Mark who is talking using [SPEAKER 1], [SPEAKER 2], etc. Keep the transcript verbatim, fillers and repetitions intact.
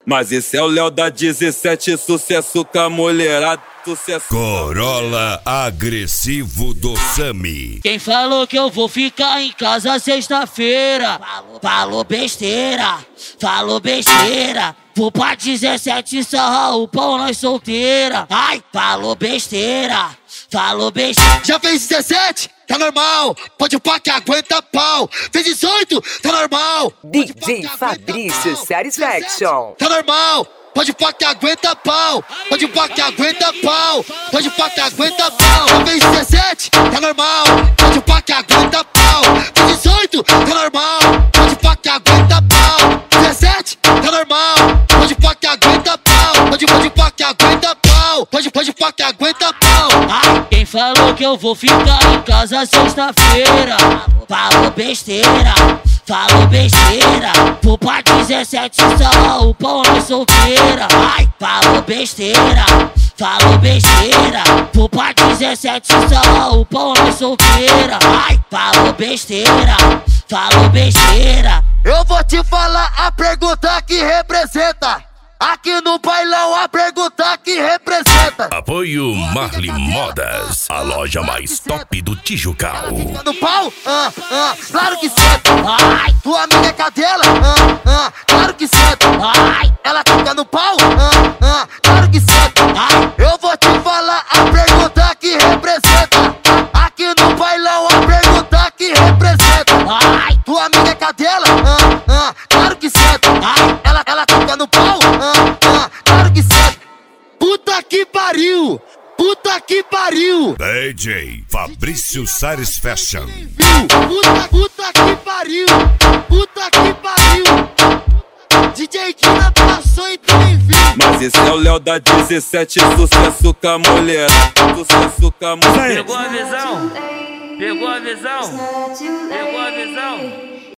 [SPEAKER 1] Mas esse é o Léo da dezessete, sucesso com a mulherada, sucesso.
[SPEAKER 2] Corolla agressivo do Sami.
[SPEAKER 3] Quem falou que eu vou ficar em casa sexta-feira? Falou, falou besteira, falou besteira. Vou pra dezessete sarrar o pau nós solteira. Ai, falou besteira, falou besteira.
[SPEAKER 4] Já fez dezessete? Tá normal, pode pá que aguenta pau. Fez dezoito, tá normal.
[SPEAKER 5] D J Fabrício Satisfaction.
[SPEAKER 4] Tá normal, pode pá que aguenta pau. Pode pá que aguenta pau. Pode pá que aguenta pau. Já fez dezessete, tá normal. Pode pá que aguenta pau. Fez dezoito, tá normal. Pode pá que aguenta pau. dezessete, tá normal. Pode pá que aguenta pau. Pode, pode pá que aguenta pau. Pode, pode pá que aguenta pau.
[SPEAKER 3] Ai, quem falou que eu vou ficar em casa sexta-feira? Falou besteira, falou besteira. Vou pra dezessete sarrar o pau nós solteira. Ai, falou besteira, falou besteira. Vou pra dezessete sarrar o pau nós solteira. Ai, falou besteira, falou besteira.
[SPEAKER 4] Eu vou te falar a pergunta que representa. Aqui no bailão a pergunta que representa.
[SPEAKER 2] Apoio Marli Modas, a loja mais top do Tijucal.
[SPEAKER 4] Fica no pau? Ah, ah, claro que senta. Ai, tua amiga é cadela? Ah, ah, claro que senta. Ai, ela fica no pau? Ah, ah, claro que senta. Ai, eu vou te falar a pergunta que representa. Aqui no bailão a pergunta que representa. Ai, tua amiga é cadela? Ah, ah, claro que senta. Ai, ela, ela fica no pau? Ah, ah, claro que senta. Puta que pariu! Puta que pariu!
[SPEAKER 2] D J Fabrício Satisfaction.
[SPEAKER 4] Puta, puta que pariu! Puta que pariu! D J Kina passou e tu nem viu.
[SPEAKER 1] Mas esse é o Léo da dezessete, sucesso com a mulherada, sucesso com a mulherada.
[SPEAKER 3] Pegou a visão? Pegou a visão? Pegou a visão?